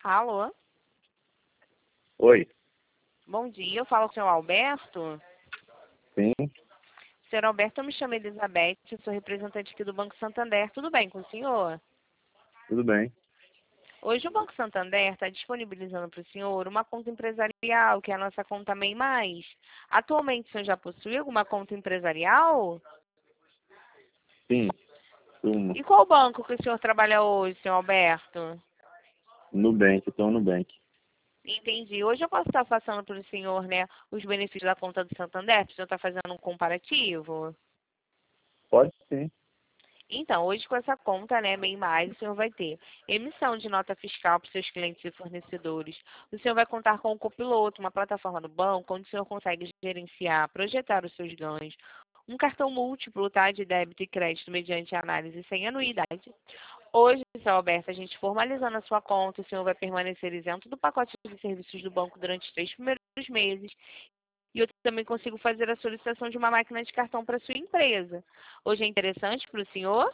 Alô? Oi, Bom dia, eu falo com o senhor Alberto. sim, Senhor Alberto, eu me chamo Elizabeth, eu sou representante aqui do Banco Santander. Tudo bem com o senhor? tudo bem. Hoje o Banco Santander está disponibilizando para o senhor uma conta empresarial, que é a nossa conta MEI Mais. Atualmente o senhor já possui alguma conta empresarial? Sim, turma. E qual banco que o senhor trabalha hoje, senhor Alberto? Nubank, estou no Nubank. Entendi. Hoje eu posso estar passando para o senhor, né, os benefícios da conta do Santander, para o senhor estar fazendo um comparativo? Pode sim. Então, hoje com essa conta, né, bem mais, o senhor vai ter emissão de nota fiscal para os seus clientes e fornecedores. O senhor vai contar com o Copiloto, uma plataforma do banco, onde o senhor consegue gerenciar, projetar os seus ganhos. Um cartão múltiplo, tá, de débito e crédito mediante análise sem anuidade. Hoje, senhor Alberto, a gente formalizando a sua conta, o senhor vai permanecer isento do pacote de serviços do banco durante os 3 primeiros meses. E eu também consigo fazer a solicitação de uma máquina de cartão para sua empresa. Hoje é interessante para o senhor?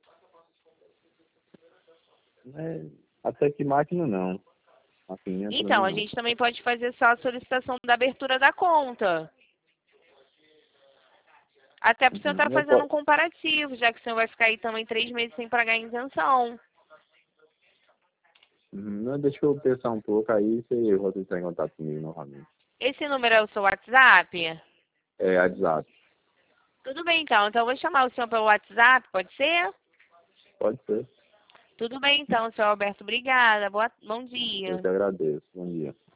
Até que máquina não. Maquininha para Então, mim a não. gente também pode fazer só a solicitação da abertura da conta. Até para o senhor estar Eu fazendo um posso. comparativo, já que o senhor vai ficar aí também 3 meses sem pagar a isenção. Deixa eu pensar um pouco aí, você volta a entrar em contato comigo novamente. Esse número é o seu WhatsApp? É, WhatsApp. Tudo bem, então. Então, eu vou chamar o senhor pelo WhatsApp, pode ser? Pode ser. Tudo bem, então, senhor Alberto. Obrigada. Bom Eu dia. te agradeço. Bom dia.